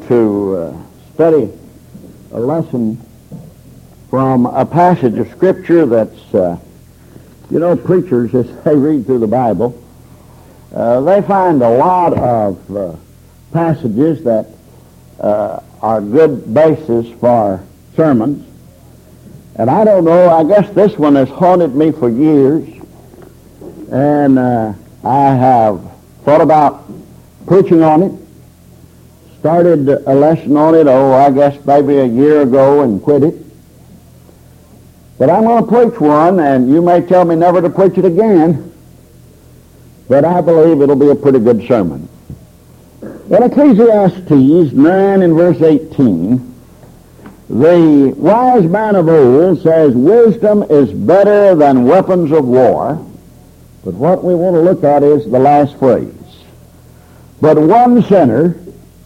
to study a lesson from a passage of Scripture that's, preachers, as they read through the Bible, they find a lot of passages that are good basis for sermons. And I don't know, I guess this one has haunted me for years. And I have thought about preaching on it. Started a lesson on it, I guess maybe a year ago and quit it. But I'm going to preach one, and you may tell me never to preach it again, but I believe it'll be a pretty good sermon. In Ecclesiastes 9 and verse 18, the wise man of old says, wisdom is better than weapons of war. But what we want to look at is the last phrase. But one sinner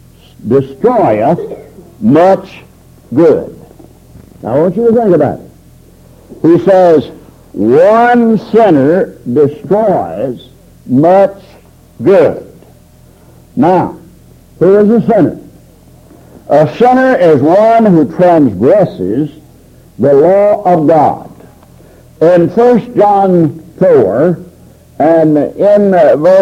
destroyeth much good. Now I want you to think about it. He says, one sinner destroys much good. Now, who is a sinner? A sinner is one who transgresses the law of God. In 1 John 4, and in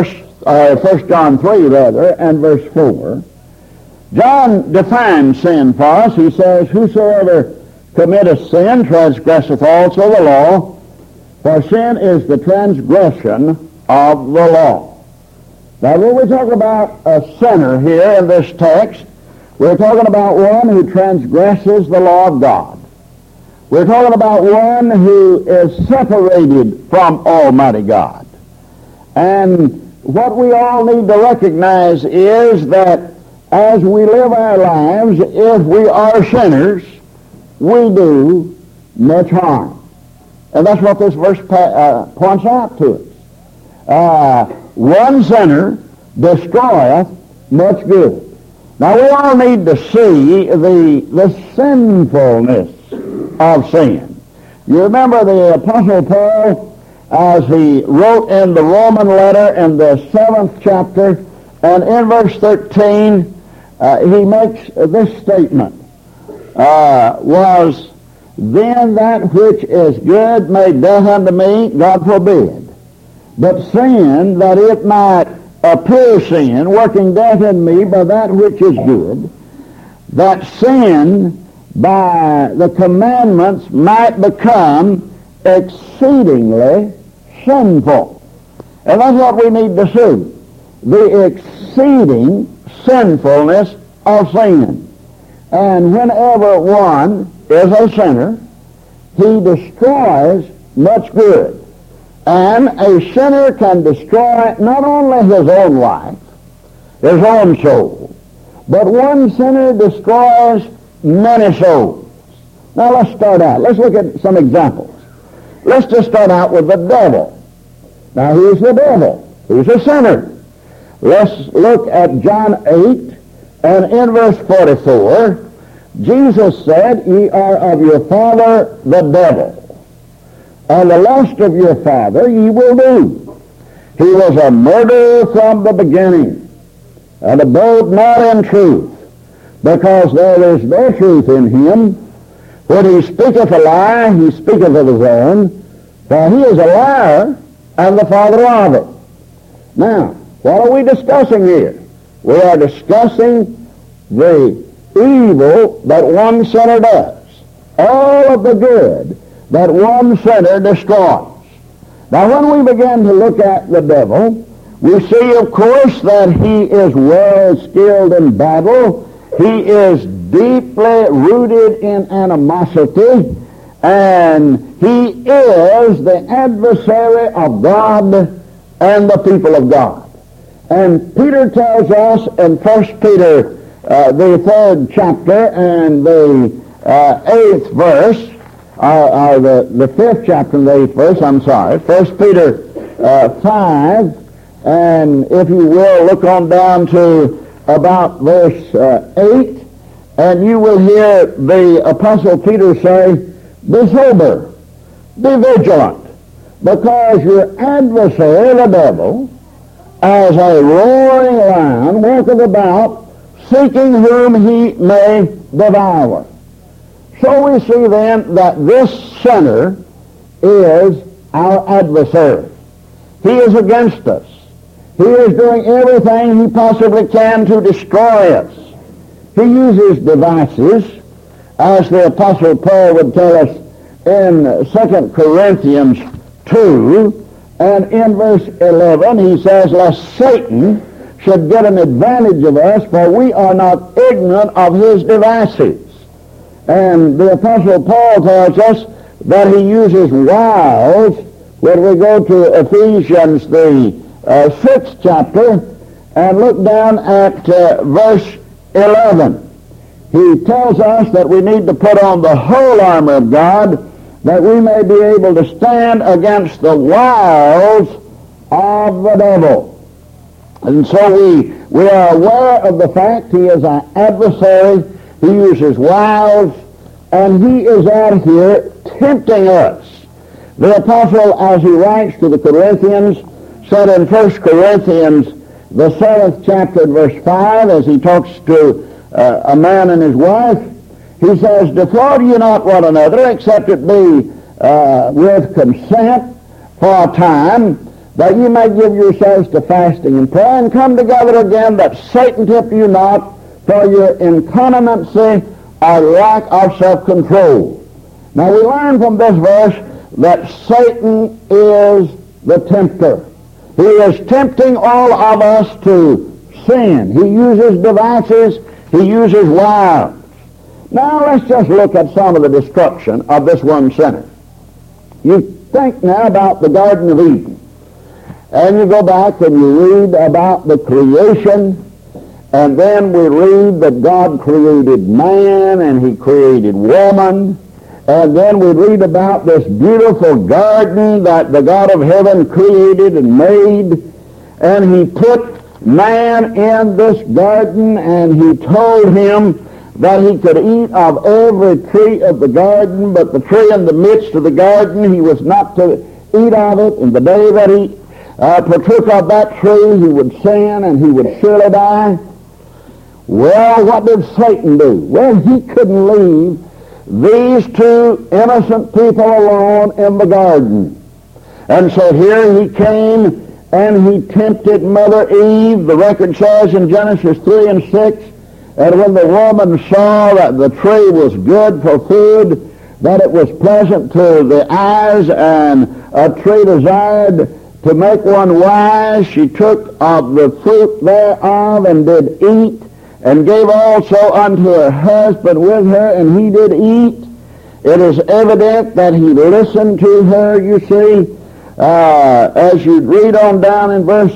1 John 3, and verse 4, John defines sin for us. He says, whosoever committeth sin transgresseth also the law, for sin is the transgression of the law. Now, when we talk about a sinner here in this text, we're talking about one who transgresses the law of God. We're talking about one who is separated from Almighty God. And what we all need to recognize is that as we live our lives, if we are sinners, we do much harm. And that's what this verse points out to us. One sinner destroyeth much good. Now we all need to see the sinfulness of sin. You remember the Apostle Paul, as he wrote in the Roman letter in the 7th chapter, and in verse 13, he makes this statement, was then that which is good made death unto me? God forbid. But sin, that it might appear sin, working death in me by that which is good, that sin by the commandments might become exceedingly sinful. And that's what we need to see. The exceeding sinfulness of sin. And whenever one is a sinner, he destroys much good. And a sinner can destroy not only his own life, his own soul, but one sinner destroys many souls. Now let's start out. Let's look at some examples. Let's just start out with the devil. Now who's the devil? He's a sinner. Let's look at John 8, and in verse 44, Jesus said, ye are of your father the devil, and the lust of your father ye will do. He was a murderer from the beginning, and abode not in truth, because there is no truth in him. When he speaketh a lie, he speaketh of his own, for he is a liar and the father of it. Now, what are we discussing here? We are discussing the evil that one sinner does, all of the good that one sinner destroys. Now, when we begin to look at the devil, we see, of course, that he is well skilled in battle. He is deeply rooted in animosity, and he is the adversary of God and the people of God. And Peter tells us in 1 Peter, the 3rd chapter and the 8th verse, or the 5th chapter and the 8th verse, 1 Peter 5, and if you will, look on down to about verse 8, and you will hear the Apostle Peter say, be sober, be vigilant, because your adversary, the devil, as a roaring lion, walketh about, seeking whom he may devour. So we see then that this sinner is our adversary. He is against us. He is doing everything he possibly can to destroy us. He uses devices, as the Apostle Paul would tell us in 2 Corinthians 2, and in verse 11 he says, lest Satan should get an advantage of us, for we are not ignorant of his devices. And the Apostle Paul tells us that he uses wiles. When we go to Ephesians, the 6th chapter, and look down at verse 11, he tells us that we need to put on the whole armor of God, that we may be able to stand against the wiles of the devil. And so we are aware of the fact he is our adversary. He uses wiles, and he is out here tempting us. The apostle, as he writes to the Corinthians, said in 1 Corinthians, the 7th chapter, verse 5, as he talks to a man and his wife, he says, defraud ye not one another, except it be with consent for a time, that ye may give yourselves to fasting and prayer, and come together again, that Satan tempt you not for your incontinency or lack of self-control. Now we learn from this verse that Satan is the tempter. He is tempting all of us to sin. He uses devices. He uses wiles. Now let's just look at some of the destruction of this one sinner. You think now about the Garden of Eden. And you go back and you read about the creation, and then we read that God created man and he created woman, and then we read about this beautiful garden that the God of heaven created and made, and he put man in this garden, and he told him that he could eat of every tree of the garden, but the tree in the midst of the garden he was not to eat of it, and the day that he partook of that tree, he would sin and he would surely die. Well, what did Satan do? Well, he couldn't leave these two innocent people alone in the garden. And so here he came and he tempted Mother Eve. The record says in Genesis 3 and 6, and when the woman saw that the tree was good for food, that it was pleasant to the eyes, and a tree desired to make one wise, she took of the fruit thereof and did eat, and gave also unto her husband with her, and he did eat. It is evident that he listened to her, you see. As you read on down in verse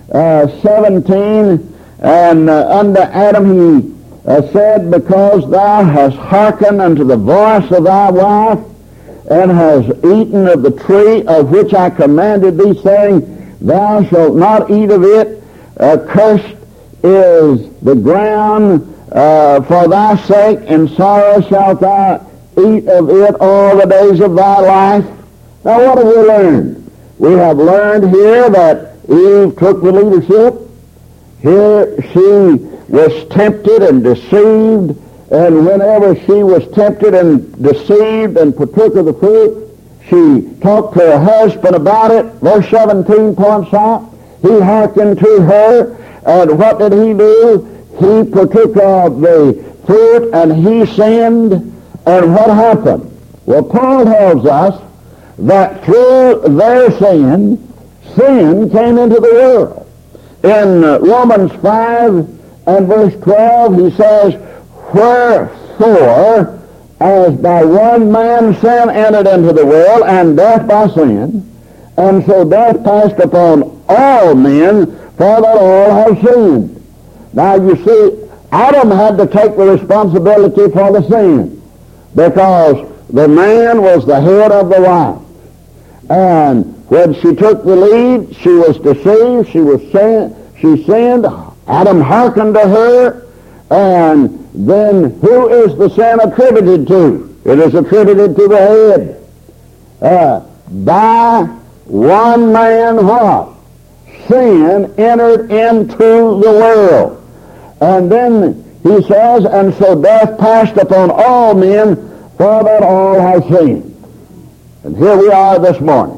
17, and unto Adam he said, because thou hast hearkened unto the voice of thy wife, and hast eaten of the tree of which I commanded thee, saying, thou shalt not eat of it, cursed is the ground for thy sake, and sorrow shalt thou eat of it all the days of thy life. Now what have we learned? We have learned here that Eve took the leadership. Here she was tempted and deceived, and whenever she was tempted and deceived and partook of the fruit, she talked to her husband about it. Verse 17 points out, he hearkened to her, and what did he do? He partook of the fruit, and he sinned, and what happened? Well, Paul tells us that through their sin came into the world. In Romans 5 and verse 12, he says, wherefore, as by one man sin entered into the world, and death by sin, and so death passed upon all men, for that all have sinned. Now you see, Adam had to take the responsibility for the sin, because the man was the head of the wife. And when she took the lead, she was deceived, she sinned, Adam hearkened to her, and then who is the sin attributed to? It is attributed to the head. By one man what? Sin entered into the world. And then he says, and so death passed upon all men, for that all have sinned. And here we are this morning.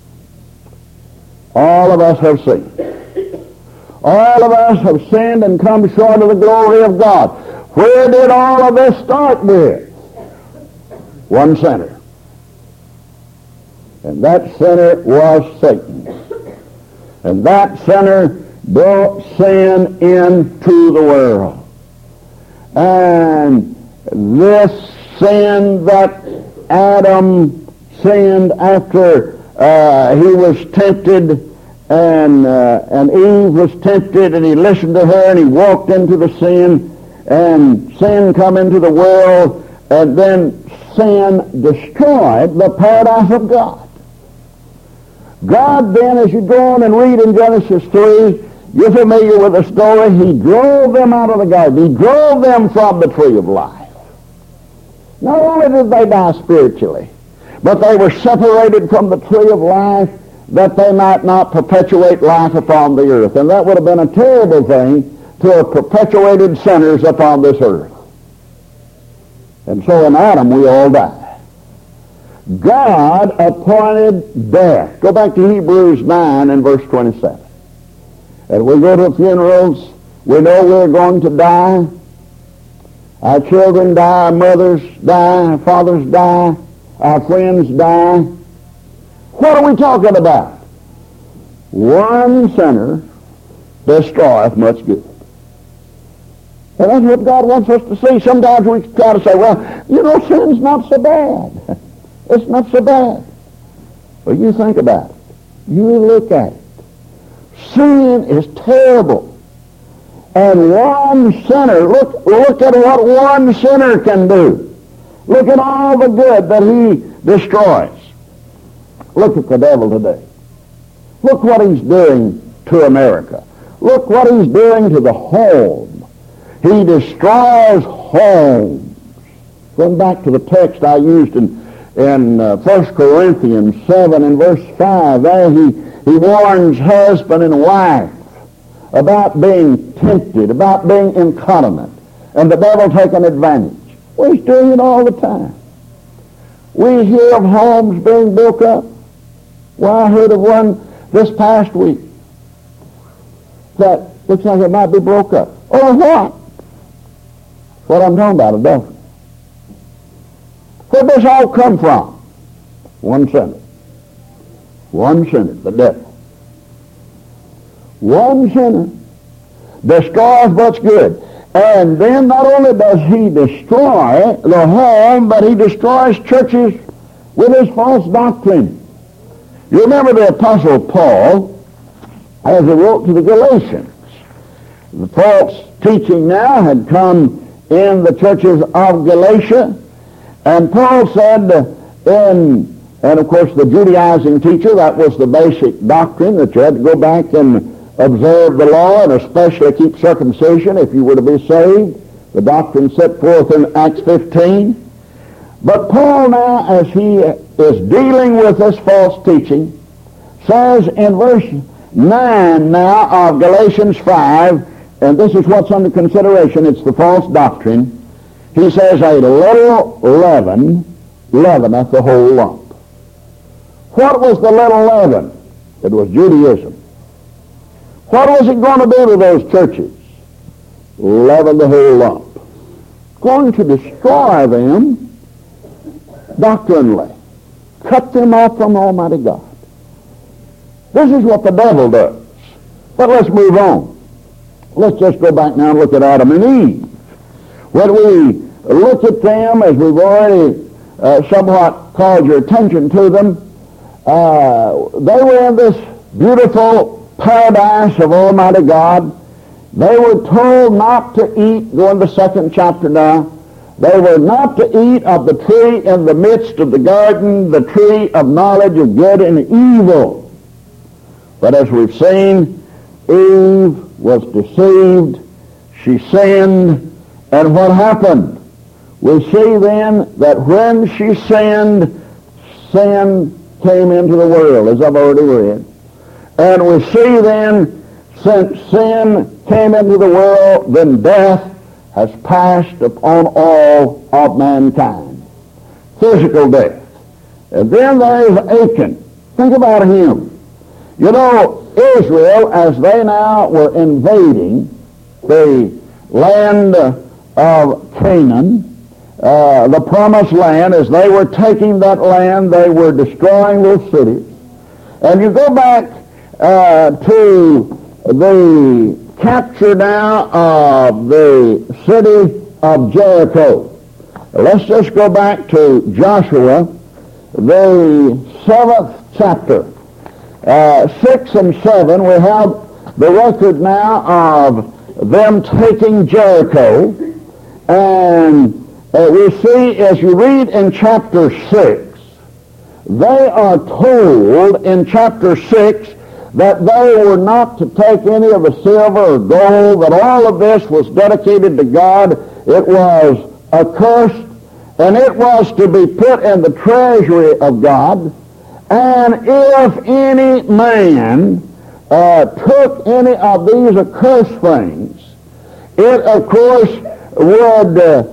All of us have sinned. All of us have sinned and come short of the glory of God. Where did all of this start with? One sinner. And that sinner was Satan. And that sinner brought sin into the world. And this sin that Adam sinned after he was tempted, and Eve was tempted, and he listened to her, and he walked into the sin, and sin come into the world, and then sin destroyed the paradise of God. God then, as you go on and read in Genesis 3, you're familiar with the story, he drove them out of the garden. He drove them from the tree of life. Not only did they die spiritually, but they were separated from the tree of life that they might not perpetuate life upon the earth. And that would have been a terrible thing to have perpetuated sinners upon this earth. And so in Adam we all die. God appointed death. Go back to Hebrews 9 and verse 27. And we go to funerals, we know we're going to die. Our children die, our mothers die, our fathers die, our friends die. What are we talking about? One sinner destroyeth much good. And that's what God wants us to see. Sometimes we try to say, well, you know, sin's not so bad. It's not so bad. Well, you think about it. You look at it. Sin is terrible. And one sinner, look at what one sinner can do. Look at all the good that he destroys. Look at the devil today. Look what he's doing to America. Look what he's doing to the home. He destroys homes. Going back to the text I used in 1 Corinthians 7 and verse 5, there he warns husband and wife about being tempted, about being incontinent, and the devil taking advantage. Well, he's doing it all the time. We hear of homes being broke up. Well, I heard of one this past week that looks like it might be broke up. Or what? What I'm talking about, adultery. Where does this all come from? One sinner. One sinner, the devil. One sinner destroys what's good. And then not only does he destroy the home, but he destroys churches with his false doctrine. You remember the Apostle Paul, as he wrote to the Galatians. The false teaching now had come in the churches of Galatia, and Paul said and of course the Judaizing teacher, that was the basic doctrine, that you had to go back and observe the law, and especially keep circumcision if you were to be saved. The doctrine set forth in Acts 15. But Paul now, as he is dealing with this false teaching, says in verse 9 now of Galatians 5, and this is what's under consideration, it's the false doctrine. He says, a little leaven leaveneth the whole lump. What was the little leaven? It was Judaism. What was it going to do to those churches? Leaven the whole lump. Going to destroy them doctrinally. Cut them off from Almighty God. This is what the devil does. But let's move on. Let's just go back now and look at Adam and Eve. When we look at them, as we've already somewhat called your attention to them, they were in this beautiful paradise of Almighty God. They were told not to eat, go in the 2nd chapter now, they were not to eat of the tree in the midst of the garden, the tree of knowledge of good and evil. But as we've seen, Eve was deceived, she sinned, and what happened? We see then that when she sinned, sin came into the world, as I've already read. And we see then since sin came into the world, then death has passed upon all of mankind. Physical death. And then there's Achan. Think about him. You know, Israel, as they now were invading the land of Canaan, the promised land, as they were taking that land, they were destroying those cities. And you go back to the capture now of the city of Jericho. Let's just go back to Joshua, the 7th chapter. 6 and 7, we have the record now of them taking Jericho. And we see, as you read in chapter 6, they are told in chapter 6 that they were not to take any of the silver or gold, that all of this was dedicated to God. It was accursed, and it was to be put in the treasury of God. And if any man took any of these accursed things, it, of course, would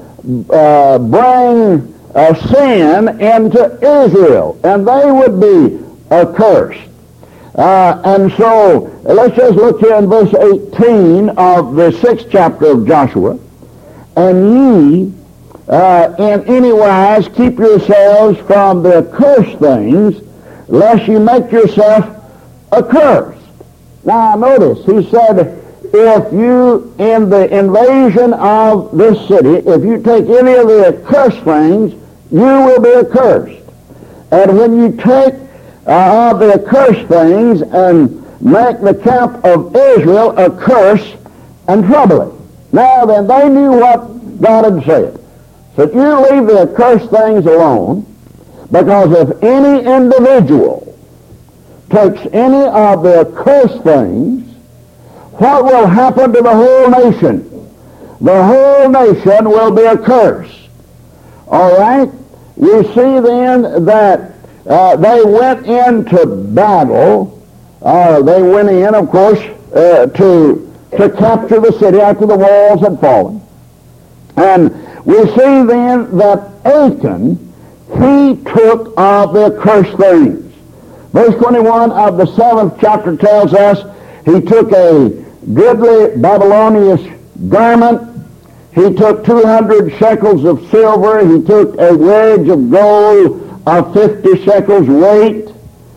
bring sin into Israel, and they would be accursed. And so, let's just look here in verse 18 of the 6th chapter of Joshua. And ye, in any wise, keep yourselves from the accursed things, lest you make yourself accursed. Now, notice, he said, if you, in the invasion of this city, if you take any of the accursed things, you will be accursed. And when you take of the accursed things and make the camp of Israel a curse and trouble it. Now then, they knew what God had said. So you leave the accursed things alone, because if any individual takes any of the accursed things, what will happen to the whole nation? The whole nation will be accursed. All right? We see then that they went into battle. They went in, of course, to capture the city after the walls had fallen. And we see then that Achan, he took of the accursed things. Verse 21 of the 7th chapter tells us he took a goodly Babylonian garment. He took 200 shekels of silver. He took a wedge of gold of 50 shekels weight.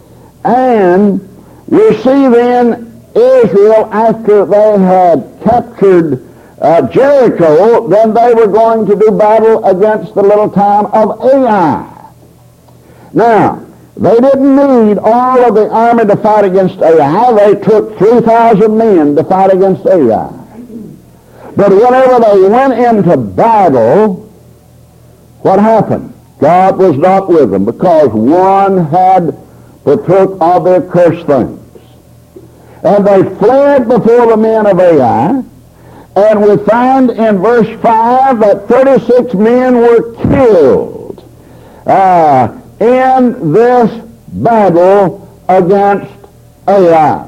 And we see then Israel, after they had captured Jericho, then they were going to do battle against the little town of Ai. Now, they didn't need all of the army to fight against Ai. They took 3,000 men to fight against Ai. But whenever they went into battle, what happened? God was not with them, because one had partook of their cursed things. And they fled before the men of Ai. And we find in verse 5 that 36 men were killed in this battle against Ai.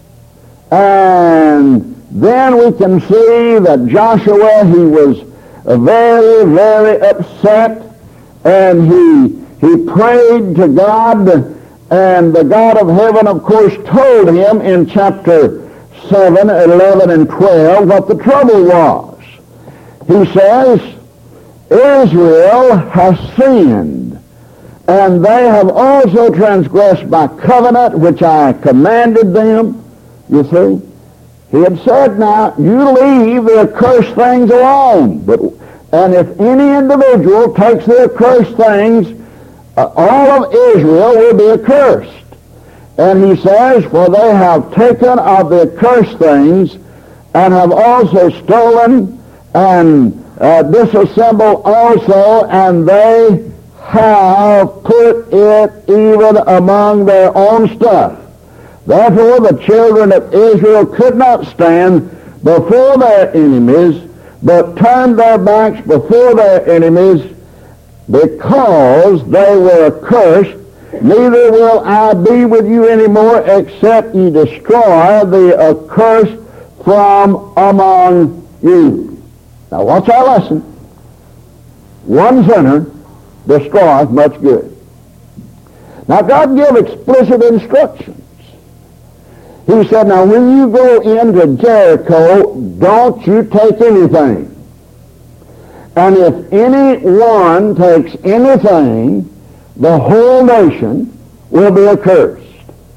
And then we can see that Joshua, he was very, very upset, and he prayed to God, and the God of heaven, of course, told him in chapter 7, 11, and 12 what the trouble was. He says, Israel has sinned, and they have also transgressed my covenant, which I commanded them. You see? He had said, now, you leave the accursed things alone. And if any individual takes the accursed things, all of Israel will be accursed. And he says, for they have taken of the accursed things, and have also stolen and disassembled also, and they have put it even among their own stuff. Therefore the children of Israel could not stand before their enemies, but turned their backs before their enemies, because they were accursed, neither will I be with you anymore except ye destroy the accursed from among you. Now what's our lesson? One sinner destroyeth much good. Now God gave explicit instructions. He said, now when you go into Jericho, don't you take anything. And if anyone takes anything, the whole nation will be accursed.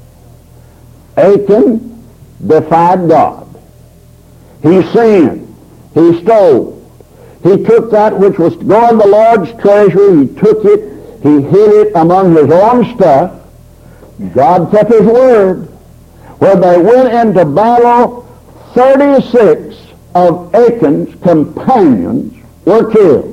Achan defied God. He sinned. He stole. He took that which was to go in the Lord's treasury. He took it. He hid it among his own stuff. God kept his word. When they went into battle, 36 of Achan's companions were killed.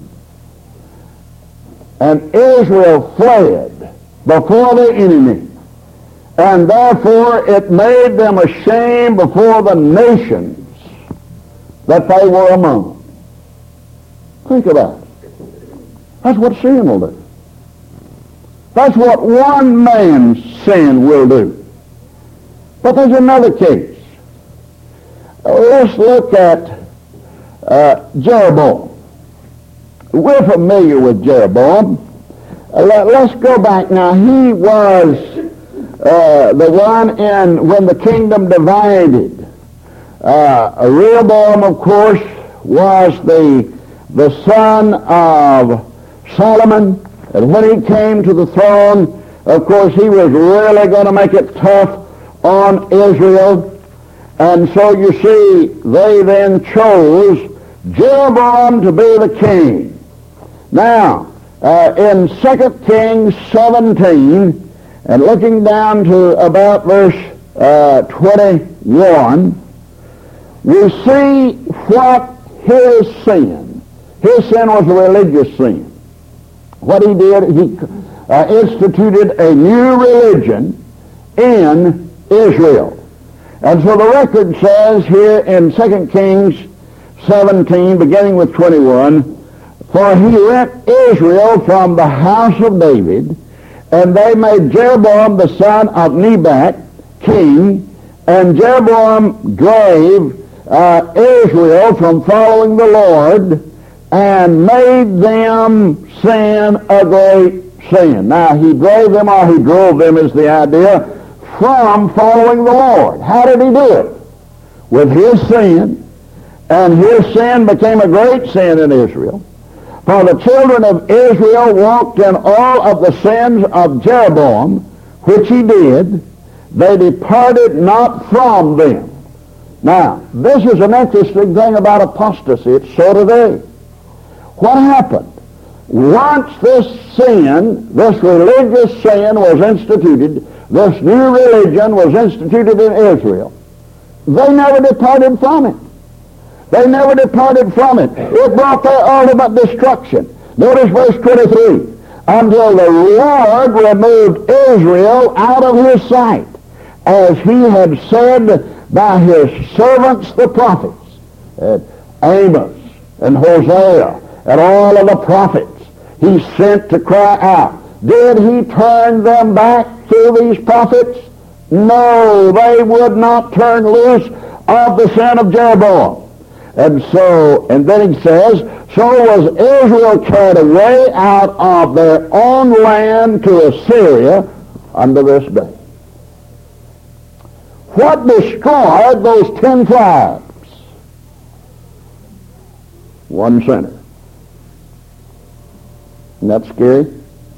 And Israel fled before the enemy. And therefore it made them ashamed before the nations that they were among. Think about it. That's what sin will do. That's what one man's sin will do. But there's another case. Let's look at Jeroboam. We're familiar with Jeroboam. Let's go back now. He was the one when the kingdom divided. Rehoboam, of course, was the son of Solomon. And when he came to the throne, of course, he was really going to make it tough on Israel. And so you see, they then chose Jeroboam to be the king. Now, in 2 Kings 17, and looking down to about verse 21, we see what his sin was a religious sin. What he did, he instituted a new religion in Israel. And so the record says here in 2 Kings 17, beginning with 21, for he rent Israel from the house of David, and they made Jeroboam the son of Nebat king, and Jeroboam drave Israel from following the Lord, and made them sin a great sin. Now, he drave them, or he drove them is the idea, from following the Lord. How did he do it? With his sin, and his sin became a great sin in Israel. For the children of Israel walked in all of the sins of Jeroboam, which he did. They departed not from them. Now, this is an interesting thing about apostasy. It's so today. What happened? Once this sin, this religious sin was instituted, this new religion was instituted in Israel, they never departed from it. They never departed from it. It brought their ultimate destruction. Notice verse 23. Until the Lord removed Israel out of his sight, as he had said by his servants the prophets, Amos and Hosea, and all of the prophets he sent to cry out. Did he turn them back to these prophets? No, they would not turn loose of the sin of Jeroboam. And then he says, so was Israel carried away out of their own land to Assyria unto this day. What destroyed those 10 tribes? One sinner. Isn't that scary?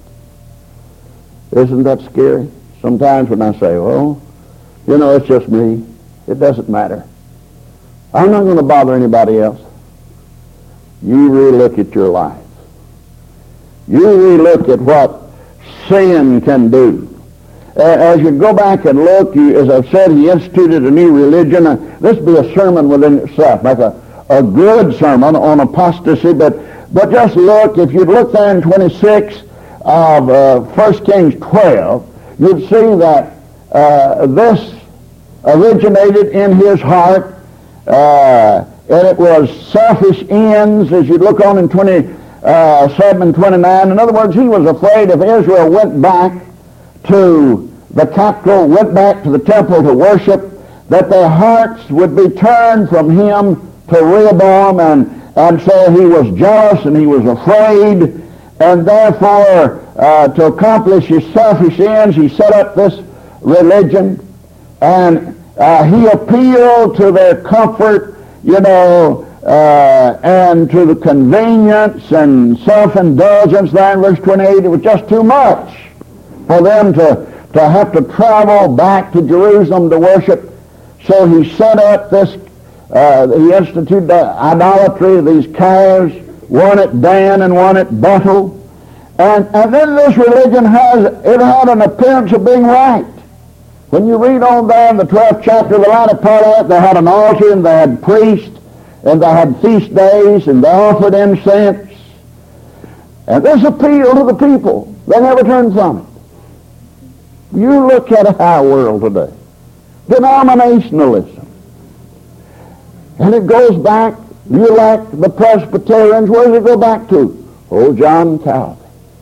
Isn't that scary? Sometimes when I say, well, it's just me, it doesn't matter. I'm not going to bother anybody else. You relook at your life. You relook at what sin can do. As you go back and look, as I've said, he instituted a new religion. This would be a sermon within itself, like a good sermon on apostasy, but just look, if you'd look there in 26 of 1 Kings 12, you'd see that this originated in his heart, and it was selfish ends, as you look on in 27 and 29. In other words, he was afraid if Israel went back to the capital, went back to the temple to worship, that their hearts would be turned from him to Rehoboam, and so he was jealous and he was afraid, and therefore to accomplish his selfish ends, he set up this religion, and he appealed to their comfort, and to the convenience and self-indulgence there in verse 28. It was just too much for them to have to travel back to Jerusalem to worship. So he set up this, he instituted the idolatry of these calves, one at Dan and one at Bethel. And then this religion had an appearance of being right. When you read on there in the 12th chapter, the latter part of it, they had an altar and they had priests and they had feast days and they offered incense. And this appealed to the people. They never turned from it. You look at our world today. Denominationalism. And it goes back, you like the Presbyterians, where does it go back to? Oh, John Calvin.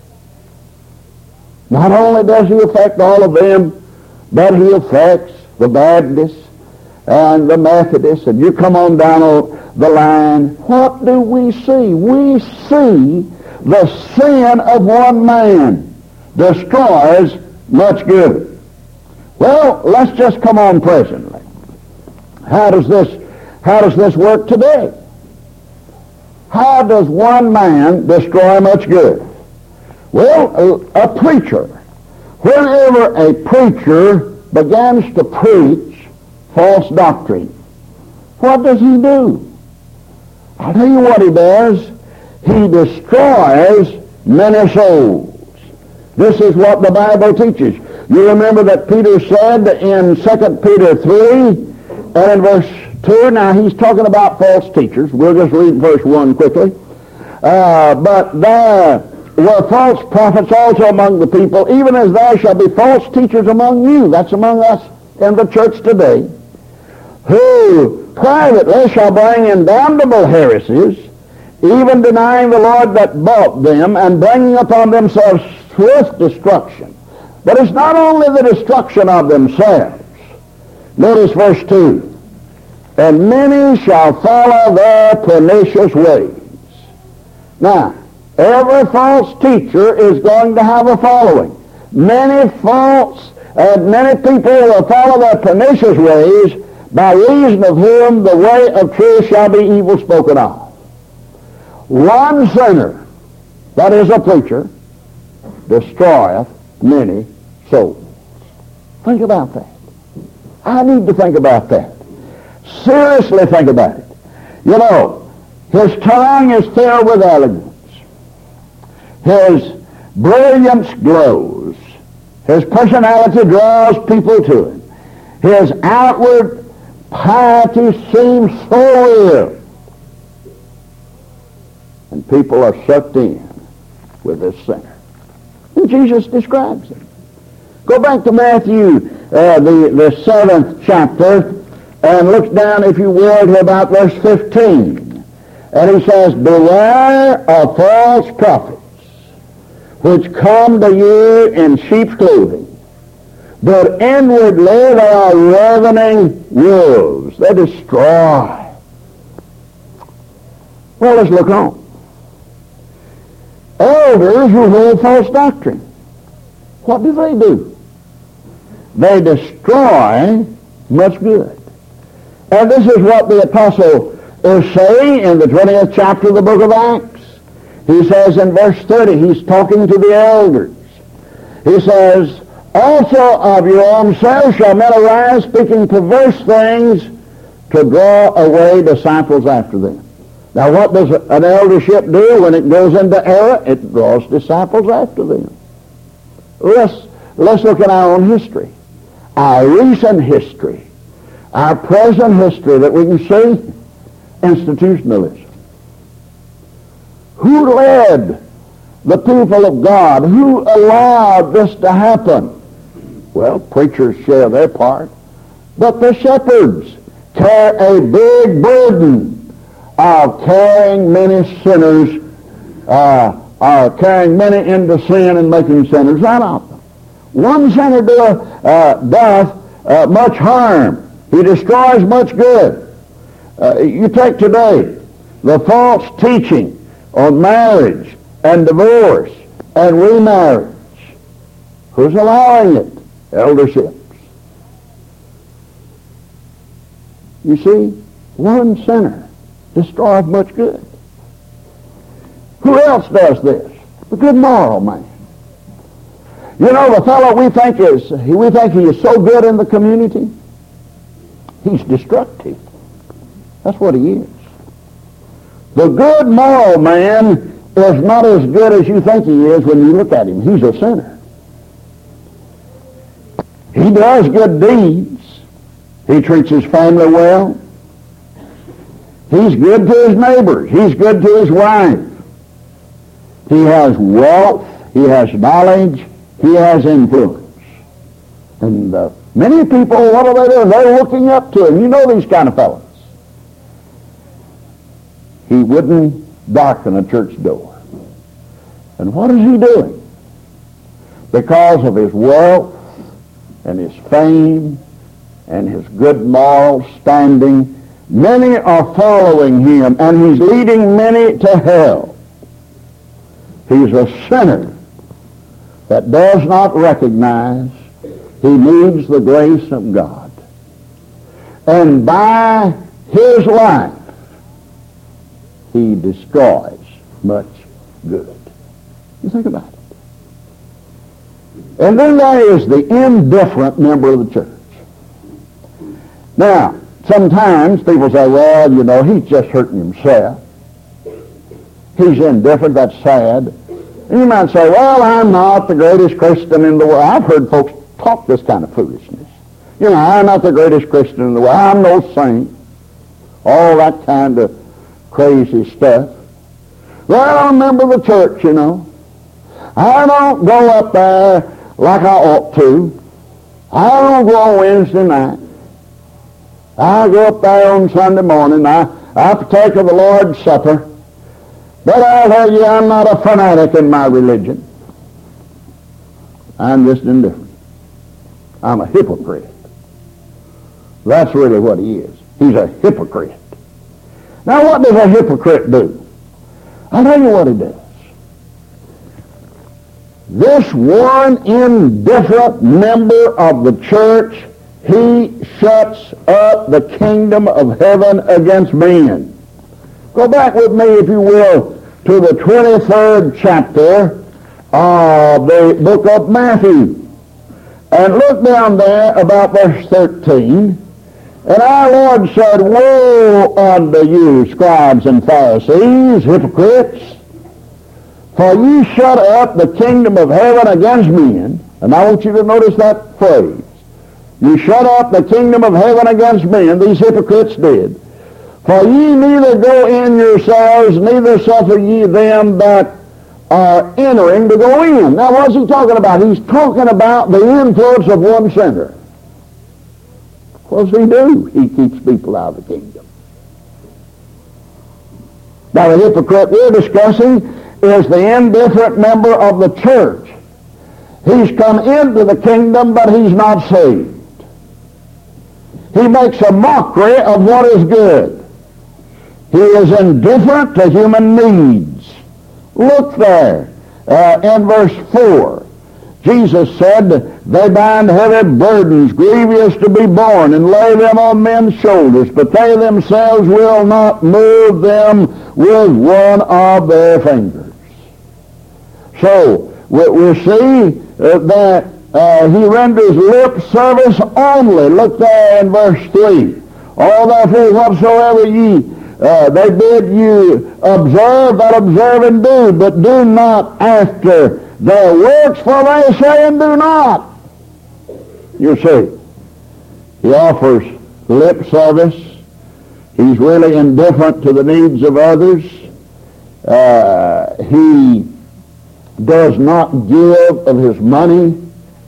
Not only does he affect all of them, but he affects the Baptists and the Methodists, and you come on down the line. What do we see? We see the sin of one man destroys much good. Well, let's just come on presently. How does this work today? How does one man destroy much good? Well, a preacher. Whenever a preacher begins to preach false doctrine, what does he do? I'll tell you what he does. He destroys many souls. This is what the Bible teaches. You remember that Peter said in 2 Peter 3 and in verse 2, now he's talking about false teachers. We'll just read verse 1 quickly. But there were false prophets also among the people, even as there shall be false teachers among you. That's among us in the church today, who privately shall bring in damnable heresies, even denying the Lord that bought them, and bringing upon themselves swift destruction. But it's not only the destruction of themselves. Notice verse 2. And many shall follow their pernicious ways. Now, every false teacher is going to have a following. Many people will follow their pernicious ways, by reason of whom the way of truth shall be evil spoken of. One sinner, that is a preacher, destroyeth many souls. Think about that. I need to think about that. Seriously think about it. You know, his tongue is filled with elegance. His brilliance glows. His personality draws people to him. His outward piety seems so real. And people are sucked in with this sinner. And Jesus describes him. Go back to Matthew, the 7th chapter, and look down, if you will, to about verse 15. And he says, beware of false prophets, which come to you in sheep's clothing, but inwardly they are ravening wolves. They destroy. Well, let's look on. Elders who hold false doctrine, what do? They destroy much good. And this is what the apostle is saying in the 20th chapter of the book of Acts. He says in verse 30, he's talking to the elders. He says, also of your own selves shall men arise, speaking perverse things, to draw away disciples after them. Now what does an eldership do when it goes into error? It draws disciples after them. Let's look at our own history. Our recent history. Our present history that we can see. Institutionalism. Who led the people of God? Who allowed this to happen? Well, preachers share their part. But the shepherds carry a big burden of carrying many sinners, carrying many into sin and making sinners out of them. One sinner doth much harm. He destroys much good. You take today the false teaching on marriage and divorce and remarriage. Who's allowing it? Elderships. You see, one sinner destroys much good. Who else does this? The good moral man. You know, the fellow we think he is so good in the community, he's destructive. That's what he is. The good moral man is not as good as you think he is when you look at him. He's a sinner. He does good deeds. He treats his family well. He's good to his neighbors. He's good to his wife. He has wealth. He has knowledge. He has influence. And many people, what are they doing? They're looking up to him. You know these kind of fellows. He wouldn't darken a church door. And what is he doing? Because of his wealth and his fame and his good moral standing, many are following him, and he's leading many to hell. He's a sinner that does not recognize he needs the grace of God. And by his life, he destroys much good. You think about it. And then there is the indifferent member of the church. Now, sometimes people say, well, you know, he's just hurting himself. He's indifferent, that's sad. And you might say, well, I'm not the greatest Christian in the world. I've heard folks talk this kind of foolishness. You know, I'm not the greatest Christian in the world. I'm no saint. All that kind of crazy stuff. Well, I'm a member of the church, you know. I don't go up there like I ought to. I don't go on Wednesday night. I go up there on Sunday morning. I partake of the Lord's Supper. But I'll tell you, I'm not a fanatic in my religion. I'm just indifferent. I'm a hypocrite. That's really what he is. He's a hypocrite. Now, what does a hypocrite do? I'll tell you what he does. This one indifferent member of the church, he shuts up the kingdom of heaven against men. Go back with me, if you will, to the 23rd chapter of the book of Matthew. And look down there about verse 13. And our Lord said, woe unto you, scribes and Pharisees, hypocrites, for you shut up the kingdom of heaven against men. And I want you to notice that phrase. You shut up the kingdom of heaven against men. These hypocrites did. For ye neither go in yourselves, neither suffer ye them that are entering to go in. Now, what's he talking about? He's talking about the influence of one sinner. What does he do? He keeps people out of the kingdom. Now, the hypocrite we're discussing is the indifferent member of the church. He's come into the kingdom, but he's not saved. He makes a mockery of what is good. He is indifferent to human needs. Look there in verse 4. Jesus said, they bind heavy burdens, grievous to be borne, and lay them on men's shoulders, but they themselves will not move them with one of their fingers. So, we see that he renders lip service only. Look there in verse 3. All therefore whatsoever ye, they bid you observe, that observe and do, but do not after their works, for they say and do not. You see, he offers lip service. He's really indifferent to the needs of others. He does not give of his money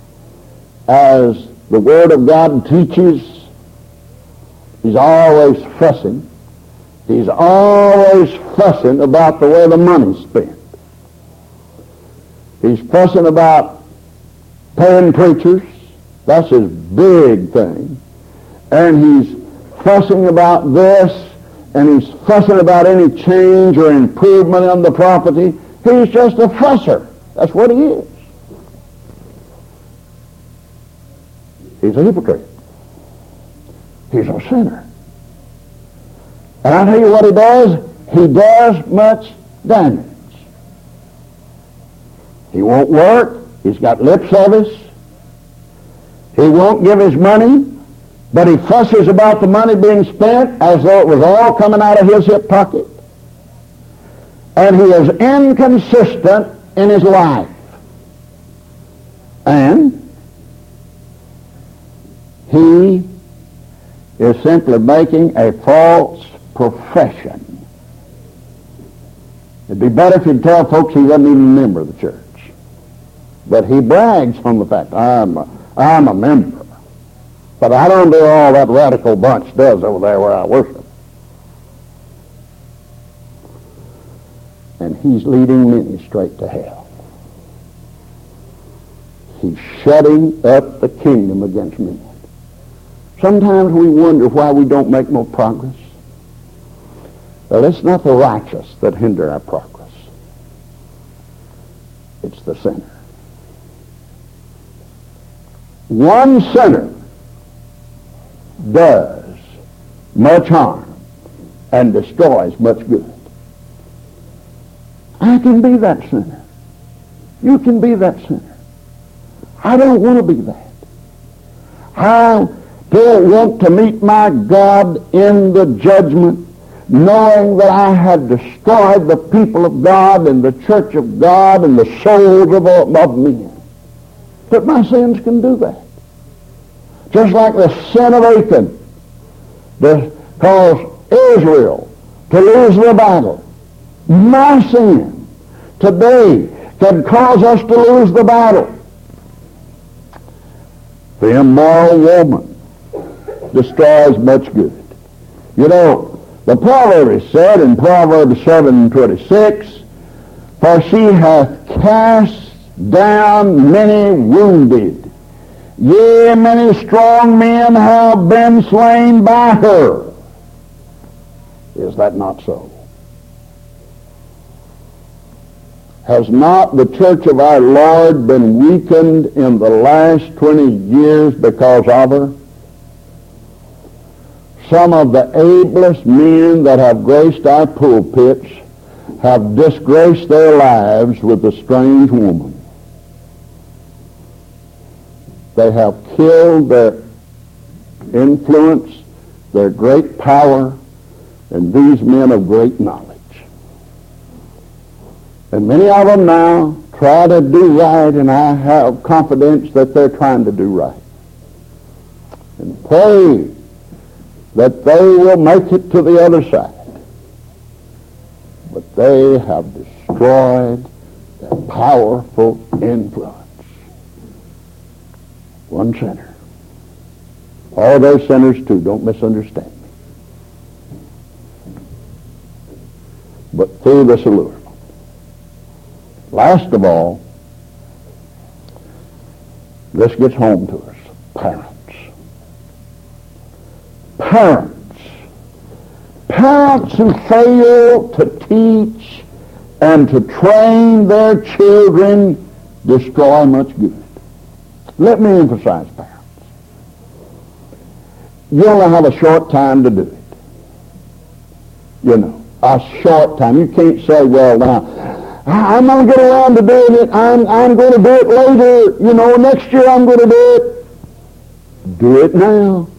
as the Word of God teaches. He's always fussing. He's always fussing about the way the money's spent. He's fussing about paying preachers. That's his big thing. And he's fussing about this, and he's fussing about any change or improvement in the property. He's just a fusser. That's what he is. He's a hypocrite. He's a sinner. And I tell you what he does. He does much damage. He won't work. He's got lip service. He won't give his money, but he fusses about the money being spent as though it was all coming out of his hip pocket. And he is inconsistent in his life. And he is simply making a false profession. It'd be better if he'd tell folks he wasn't even a member of the church. But he brags on the fact, I'm a member. But I don't do all that radical bunch does over there where I worship. And he's leading many straight to hell. He's shutting up the kingdom against men. Sometimes we wonder why we don't make more progress. Well, it's not the righteous that hinder our progress. It's the sinner. One sinner does much harm and destroys much good. I can be that sinner. You can be that sinner. I don't want to be that. I don't want to meet my God in the judgment knowing that I have destroyed the people of God and the church of God and the souls of men. But my sins can do that. Just like the sin of Achan that caused Israel to lose the battle. My sin today can cause us to lose the battle. The immoral woman destroys much good. You know, the proverb is said in Proverbs 7:26, for she hath cast down many wounded. Yea, many strong men have been slain by her. Is that not so? Has not the church of our Lord been weakened in the last 20 years because of her? Some of the ablest men that have graced our pulpits have disgraced their lives with a strange woman. They have killed their influence, their great power, and these men of great knowledge. And many of them now try to do right, and I have confidence that they're trying to do right. And pray that they will make it to the other side. But they have destroyed their powerful influence. One sinner. All those sinners too, don't misunderstand me. But through this allurement. Last of all, this gets home to us. Parents. Parents who fail to teach and to train their children destroy much good. Let me emphasize parents. You only have a short time to do it. You know, a short time. You can't say, well, now, I'm going to get around to doing it. I'm going to do it later. You know, next year I'm going to do it. Do it now.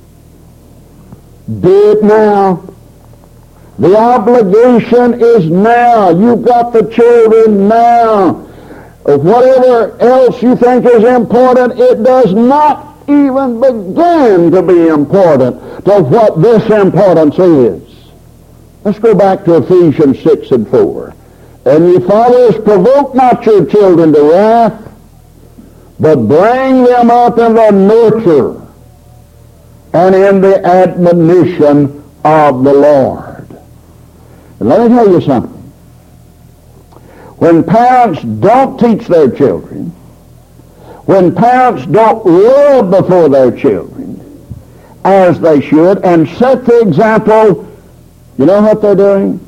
Do it now. The obligation is now. You've got the children now. Whatever else you think is important, it does not even begin to be important to what this importance is. Let's go back to Ephesians 6:4. And ye fathers, provoke not your children to wrath, but bring them up in the nurture and in the admonition of the Lord. And let me tell you something. When parents don't teach their children, When parents don't love before their children as they should and set the example, you know what they're doing?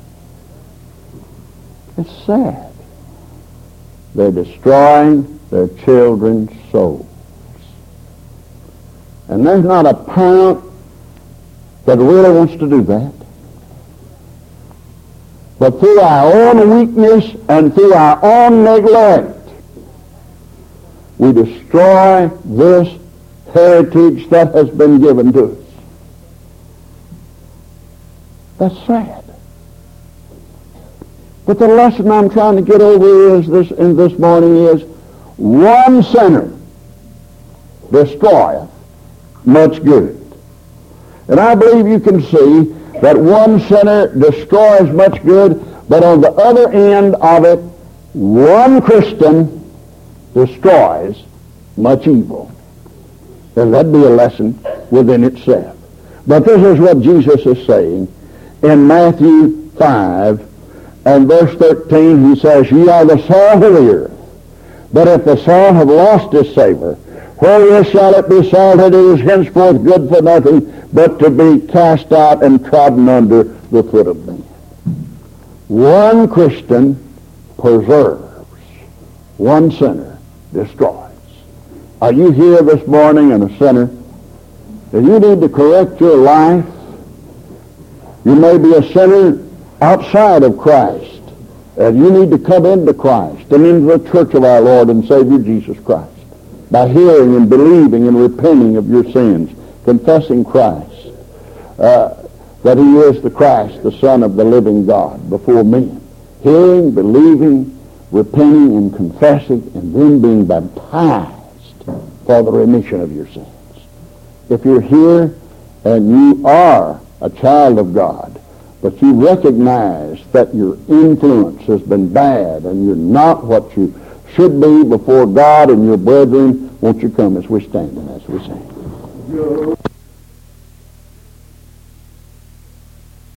It's sad. They're destroying their children's souls. And there's not a parent that really wants to do that. But through our own weakness and through our own neglect, we destroy this heritage that has been given to us. That's sad. But the lesson I'm trying to get over is this morning is one sinner destroyeth much good. And I believe you can see that one sinner destroys much good, but on the other end of it, one Christian destroys much evil. And that'd be a lesson within itself. But this is what Jesus is saying in Matthew 5 and verse 13. He says, "Ye are the salt of the earth. But if the salt have lost its savor, wherewith shall it be salted? It is henceforth good for nothing, but to be cast out and trodden under the foot of men." One Christian preserves, one sinner destroys. Are you here this morning and a sinner? If you need to correct your life, you may be a sinner outside of Christ, and you need to come into Christ and into the church of our Lord and Savior Jesus Christ by hearing and believing and repenting of your sins, confessing Christ, that he is the Christ, the Son of the living God, before men. Hearing, believing, repenting, and confessing, and then being baptized for the remission of your sins. If you're here and you are a child of God, but you recognize that your influence has been bad and you're not what you should be before God and your brethren, won't you come as we stand and as we sing?